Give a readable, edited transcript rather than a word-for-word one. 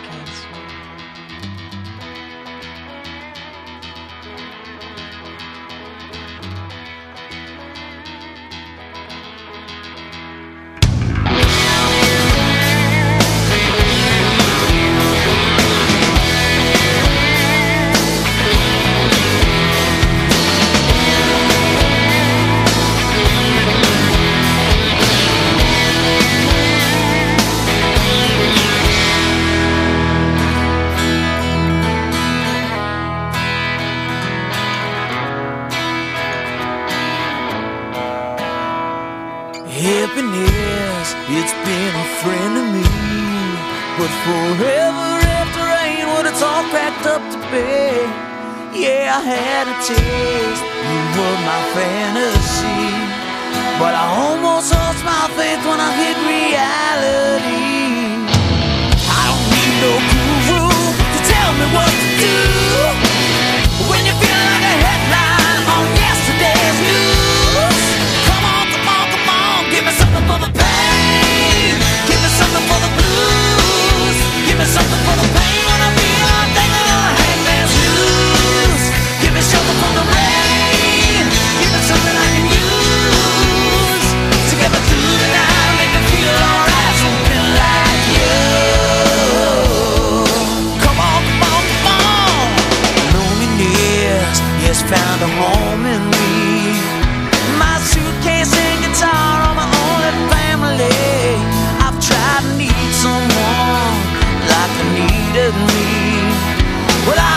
cancer. Happiness, it's been a friend to me, but forever after rain, when it's all cracked up to be. Yeah, I had a taste, you were my fantasy, but I almost lost my faith when I hit reality. I don't need no guru to tell me what to do when you feel like a headline on yesterday's news. Come on, come on, come on, give me something for the pain, give me something for the blues, give me something for the pain when I feel thinking on a hangman's noose. Give me shelter from the rain, give me something I can use to get me through the night, make me feel alright, something like you. Come on, come on, come on. Loneliness has found a home in me. My suitcase and guitar are my only family. I've tried to need someone like I needed me. Well,